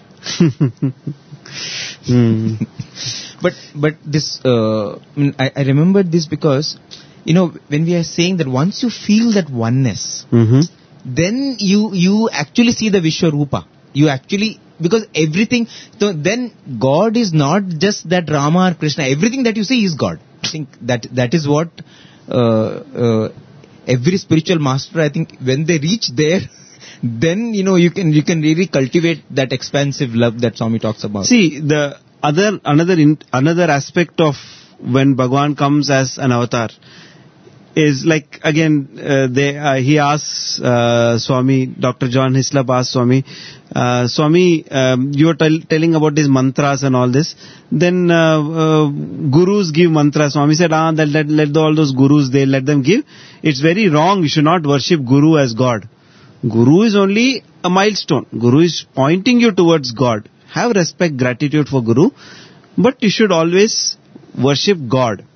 mm. But but this, uh, I, I remember this because, you know, when we are saying that once you feel that oneness, Mm-hmm. then you you actually see the Vishwarupa. You actually, because everything, so then God is not just that Rama or Krishna. Everything that you see is God. I think that that is what uh, uh, every spiritual master, I think, when they reach there, then you know you can you can really cultivate that expansive love that Swami talks about. See, the other another in, another aspect of when Bhagwan comes as an avatar is like, again, uh, they uh, he asks uh, Swami, Doctor John Hislop asks Swami, uh, Swami, um, you were tell, telling about these mantras and all this. Then uh, uh, gurus give mantras. Swami said, ah, that, let, let all those gurus, they let them give. It's very wrong. You should not worship Guru as God. Guru is only a milestone. Guru is pointing you towards God. Have respect, gratitude for Guru, but you should always worship God.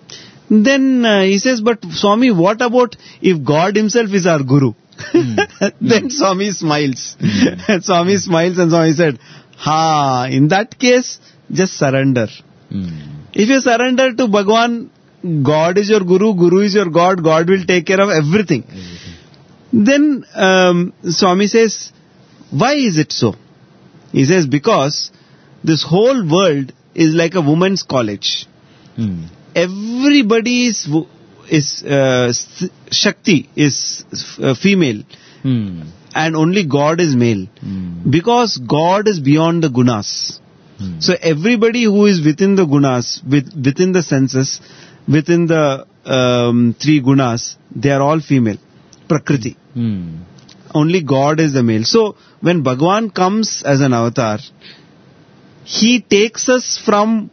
Then uh, he says, but Swami, what about if God himself is our Guru? Mm. Then mm. Swami smiles. Mm. Swami smiles and Swami said, ha, in that case, just surrender. Mm. If you surrender to Bhagwan, God is your Guru, Guru is your God, God will take care of everything. Mm-hmm. Then um, Swami says, why is it so? He says, because this whole world is like a woman's college. Mm. Everybody is, is uh, Shakti is uh, female, mm. and only God is male. Mm. Because God is beyond the gunas. Mm. So everybody who is within the gunas, with, within the senses, within the um, three gunas, they are all female. Prakriti. Mm. Only God is the male. So when Bhagwan comes as an avatar, he takes us from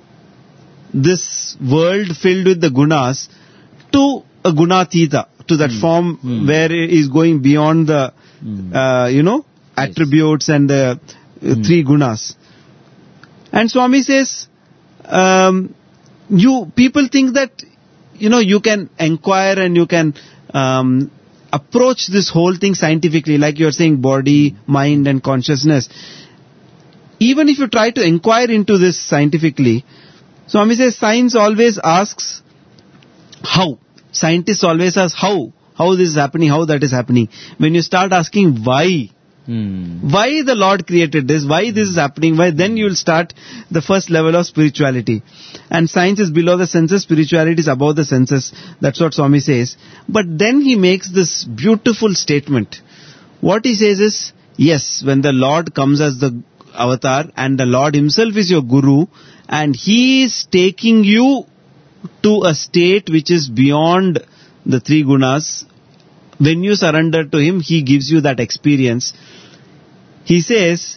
this world filled with the gunas to a gunatita, to that mm. form mm. where he is going beyond the, mm. uh, you know, attributes yes. and the uh, mm. three gunas. And Swami says, um, you people think that, you know, you can inquire and you can um, approach this whole thing scientifically, like you are saying, body, mind and consciousness. Even if you try to inquire into this scientifically, Swami says science always asks how. Scientists always ask how. How this is happening, how that is happening. When you start asking why, hmm. why the Lord created this, why this is happening, why, then you will start the first level of spirituality. And science is below the senses, spirituality is above the senses. That's what Swami says. But then he makes this beautiful statement. What he says is, yes, when the Lord comes as the avatar and the Lord himself is your Guru, and he is taking you to a state which is beyond the three gunas. When you surrender to him, he gives you that experience. He says,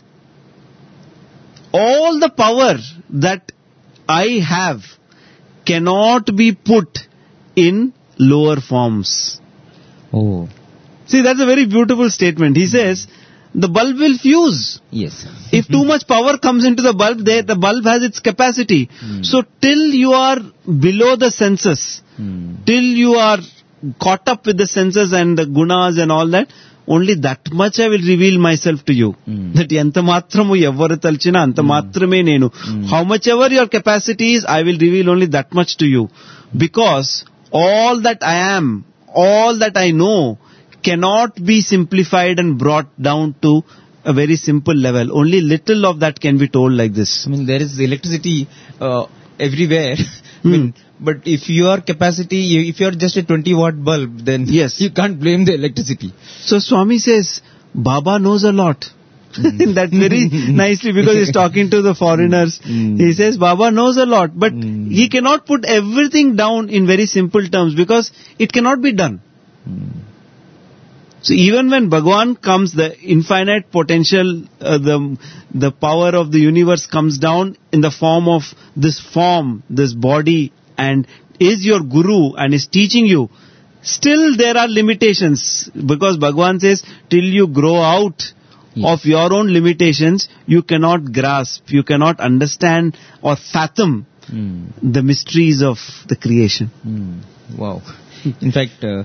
all the power that I have cannot be put in lower forms. Oh. See, that's a very beautiful statement. He says, the bulb will fuse. Yes. If too much power comes into the bulb, there the bulb has its capacity. Mm. So till you are below the senses, mm. till you are caught up with the senses and the gunas and all that, only that much I will reveal myself to you. Mm. That enta matramu evvaru talchina anta matrame nenu. How much ever your capacity is, I will reveal only that much to you. Because all that I am, all that I know, cannot be simplified and brought down to a very simple level. Only little of that can be told like this. I mean, there is electricity uh, everywhere. I mean, but if your capacity, if you are just a twenty watt bulb, then Yes. you can't blame the electricity. So Swami says, Baba knows a lot. That very nicely, because he's talking to the foreigners. Mm. He says, Baba knows a lot, but Mm. he cannot put everything down in very simple terms because it cannot be done. Mm. So even when Bhagwan comes, the infinite potential, uh, the the power of the universe comes down in the form of this form, this body, and is your guru and is teaching you. Still there are limitations, because Bhagwan says, till you grow out Yes. of your own limitations, you cannot grasp, you cannot understand or fathom Mm. the mysteries of the creation. Mm. Wow. In fact, uh,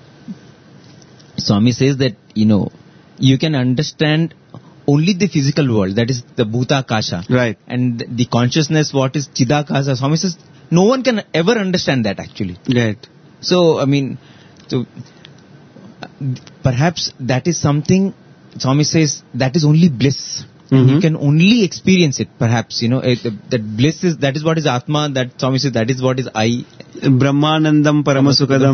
Swami says that, you know, you can understand only the physical world, that is the Bhutakasha. Right. And the consciousness, what is Chidakasha. Swami says, no one can ever understand that actually. Right. So, I mean, so uh, perhaps that is something, Swami says, that is only bliss. Mhm. You can only experience it, perhaps, you know, it, that bliss is, that is what is Atma, that Swami says, that is what is I. Brahmanandam Paramasukadam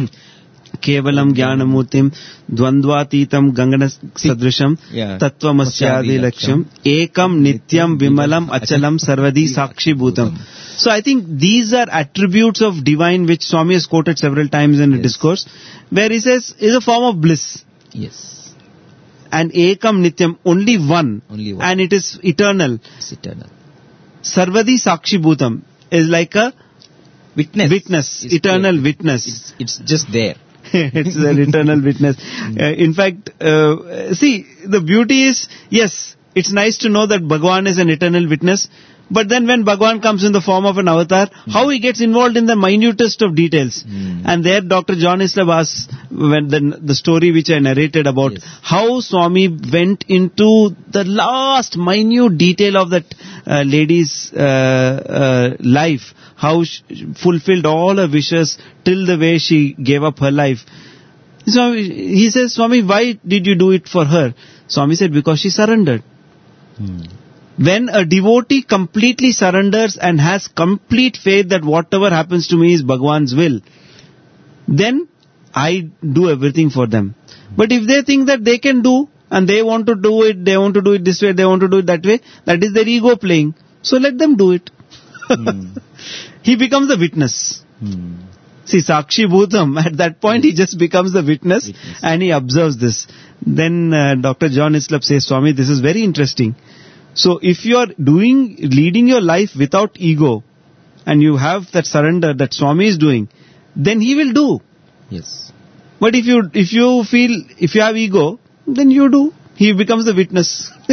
Kevalam Jnanamurtim Dvandvatitam Gangana Sadrisham Yeah. Tattvamashyadi Laksham Ekam Nityam Vimalam Achalam Sarvadi Sakshi Bhutam. So I think these are attributes of divine which Swami has quoted several times in a Yes. discourse, where he says is a form of bliss. Yes. And Ekam Nityam, only one. Only one. And it is eternal. It's eternal. Sarvadi Sakshi Bhutam is like a Witness. witness, It's eternal there. witness. It's, it's just there. It's an eternal witness. Uh, in fact, uh, see, the beauty is, yes, it's nice to know that Bhagwan is an eternal witness, but then when Bhagwan comes in the form of an avatar, how he gets involved in the minutest of details. Mm. And there Doctor John Islab asks, when the, the story which I narrated about Yes. how Swami went into the last minute detail of that uh, lady's uh, uh, life, how she fulfilled all her wishes till the way she gave up her life. So he says, Swami, why did you do it for her? Swami said, because she surrendered. Hmm. When a devotee completely surrenders and has complete faith that whatever happens to me is Bhagwan's will, then I do everything for them. But if they think that they can do, and they want to do it, they want to do it this way, they want to do it that way, that is their ego playing. So let them do it. Hmm. He becomes the witness. Hmm. See, Sakshi Bhutam, at that point he just becomes the witness, Witness. and he observes this. Then uh, Doctor John Islab says, Swami, this is very interesting. So if you are doing, leading your life without ego, and you have that surrender that Swami is doing, then he will do. Yes. But if you, if you feel, if you have ego, then you do. He becomes the witness.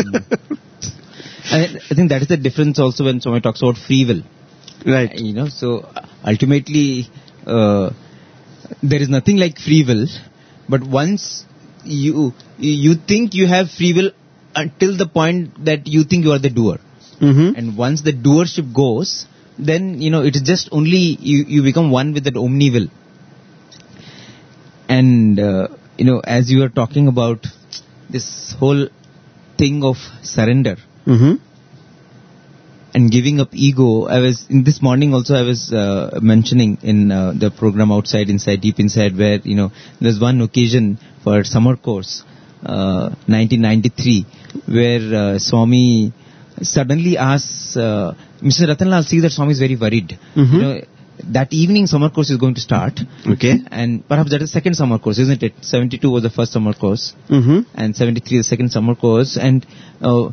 And I think that is the difference also when Swami talks about free will. Right. You know, so ultimately, uh, there is nothing like free will, but once you you think you have free will until the point that you think you are the doer, Mm-hmm. and once the doership goes, then you know it is just only you you become one with that omni will. And uh, you know, as you are talking about this whole thing of surrender Mm-hmm. and giving up ego, I was in this morning also I was uh, mentioning in uh, the program Outside Inside Deep Inside, where you know there's one occasion for summer course, uh, nineteen ninety-three, where uh, Swami suddenly asks uh, Mister Ratanlal sees that Swami is very worried. Mhm. You know, that evening summer course is going to start, Okay. and perhaps that is second summer course, isn't it? seventy-two was the first summer course, Mm-hmm. and seventy-three is the second summer course, and uh,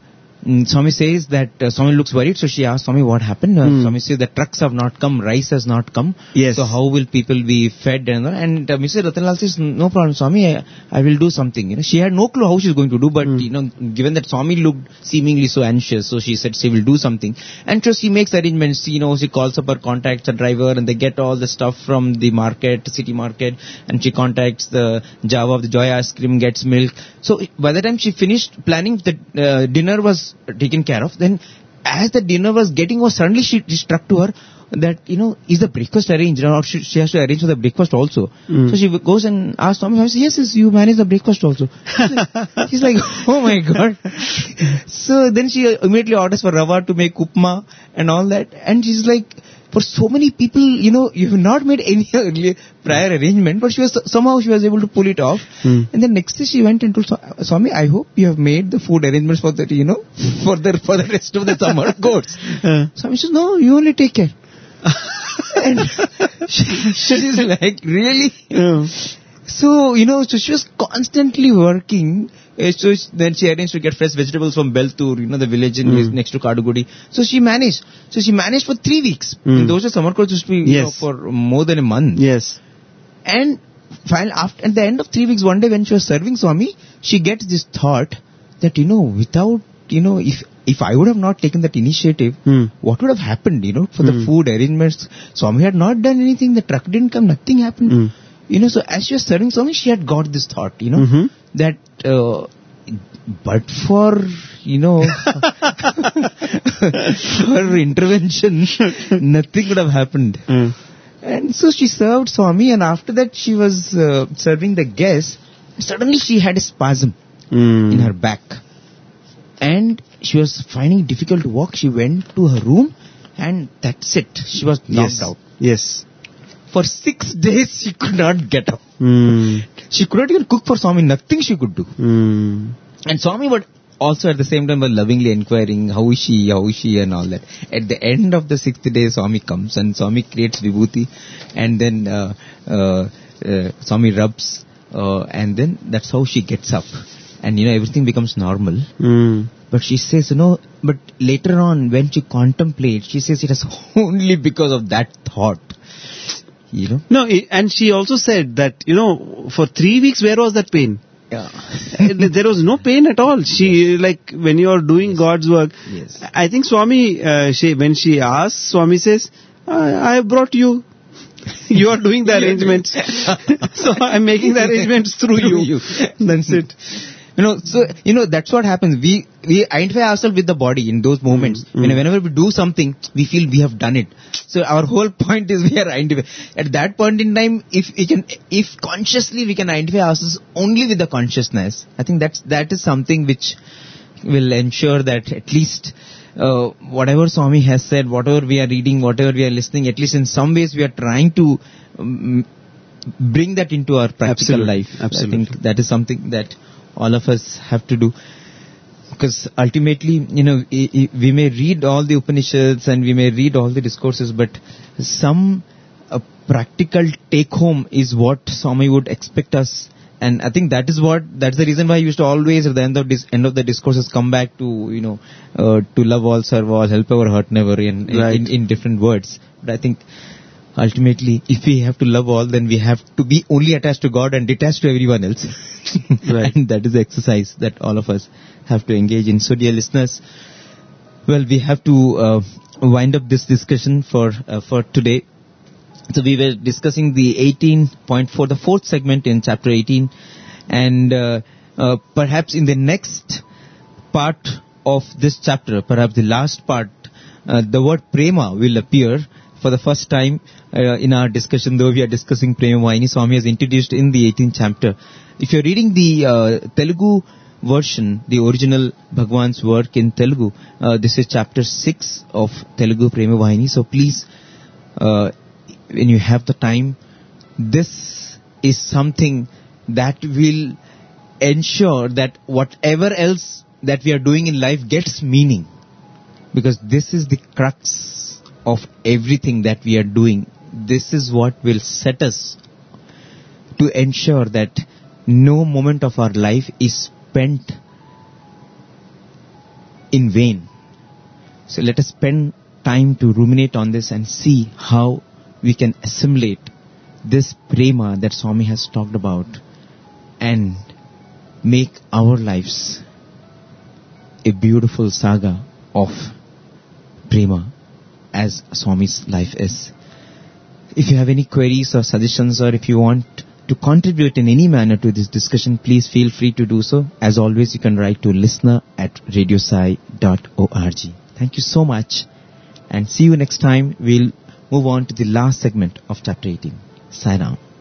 mm, Swami says that uh, Swami looks worried, so she asks Swami what happened. Uh, Hmm. Swami says the trucks have not come, rice has not come. Yes. So how will people be fed? And, and uh, Missus Ratanlal says, no problem, Swami, I, I will do something. You know, she had no clue how she's going to do, but Hmm. you know, given that Swami looked seemingly so anxious, so she said she will do something. And so she makes arrangements. You know, she calls up her contacts, a driver, and they get all the stuff from the market, city market, and she contacts the Java of the Joy ice cream, gets milk. So by the time she finished planning, the uh, dinner was taken care of. Then as the dinner was getting over, suddenly she, she struck to her that, you know, is the breakfast arranged, or she, she has to arrange for the breakfast also. Mm. So she goes and asks Swami, Swami says, yes, yes, you manage the breakfast also. She's like, oh my God. So then she immediately orders for Rava to make upma and all that. And she's like, for so many people, you know, you have not made any earlier prior arrangement, but she was somehow she was able to pull it off. Mm. And then next day she went and told Swami, I hope you have made the food arrangements for the, you know, for the for the rest of the summer goats. Uh. Swami says, no, you only take care. And she, she's like, really? Yeah. So, you know, so she was constantly working. Uh, so she, then she arranged to get fresh vegetables from Beltur, you know, the village in Mm. next to Kadugudi. So she managed. So she managed for three weeks. Mm. And those are summer courses used to be, you Yes. know, for more than a month. Yes. And finally, after, at the end of three weeks, one day when she was serving Swami, she gets this thought that, you know, without, you know, if if I would have not taken that initiative, Hmm. what would have happened, you know, for the Hmm. food arrangements? Swami had not done anything, the truck didn't come, nothing happened. Hmm. You know, so as she was serving Swami, she had got this thought, you know, Mhm. that, uh, but for, you know, for intervention, nothing would have happened. Mm. And so she served Swami, and after that she was uh, serving the guests. Suddenly she had a spasm Mm. in her back. And she was finding it difficult to walk. She went to her room, and that's it. She was knocked Yes. out. Yes. For six days she could not get up. Mm. She could not even cook for Swami. Nothing she could do. Mm. And Swami would also at the same time was lovingly inquiring, how is she, how is she, and all that. At the end of the sixth day, Swami comes and Swami creates vibhuti, and then uh, uh, uh, Swami rubs, uh, and then that's how she gets up. And you know, everything becomes normal. Mm. But she says, you know, but later on when she contemplates, she says it is only because of that thought. You know? No, i- and she also said that, you know, for three weeks, where was that pain? Yeah. There was no pain at all. She, like, when you are doing God's work, Yes. I think Swami, uh, she, when she asks, Swami says, I, I have brought you. You are doing the arrangements. So I'm making the arrangements through Through you. you. That's it. You know, so, you know, that's what happens. We, we identify ourselves with the body in those moments. Mm, You know, mm. whenever we do something, we feel we have done it. So our whole point is we are identify. At that point in time, if we can, if consciously we can identify ourselves only with the consciousness, I think that's, that is something which will ensure that at least, uh, whatever Swami has said, whatever we are reading, whatever we are listening, at least in some ways we are trying to um, bring that into our practical Absolutely. life. Absolutely. I think that is something that all of us have to do. Because ultimately, you know, i- i- we may read all the Upanishads and we may read all the discourses, but some uh, practical take home is what Swami would expect us. And I think that is what, that's the reason why I used to always at the end of this, end of the discourses come back to, you know, uh, to love all, serve all, help ever, hurt never in, in, Right. in, in different words. But I think ultimately, if we have to love all, then we have to be only attached to God and detached to everyone else. Right. And that is the exercise that all of us have to engage in. So, dear listeners, well, we have to uh, wind up this discussion for uh, for today. So, we were discussing the eighteen point four, the fourth segment in chapter eighteen, and uh, uh, perhaps in the next part of this chapter, perhaps the last part, uh, the word prema will appear for the first time uh, in our discussion, though we are discussing Prema Vahini. Swami has introduced in the eighteenth chapter. If you're reading the uh, Telugu version, the original Bhagwan's work in Telugu, uh, this is chapter six of Telugu Prema Vahini. So please, uh, when you have the time, this is something that will ensure that whatever else that we are doing in life gets meaning. Because this is the crux of everything that we are doing. This is what will set us to ensure that no moment of our life is spent in vain. So let us spend time to ruminate on this and see how we can assimilate this prema that Swami has talked about and make our lives a beautiful saga of prema as Swami's life is. If you have any queries or suggestions, or if you want to contribute in any manner to this discussion, please feel free to do so. As always, you can write to listener at radiosai dot org. Thank you so much, and see you next time. We'll move on to the last segment of chapter eighteen. Sai Ram.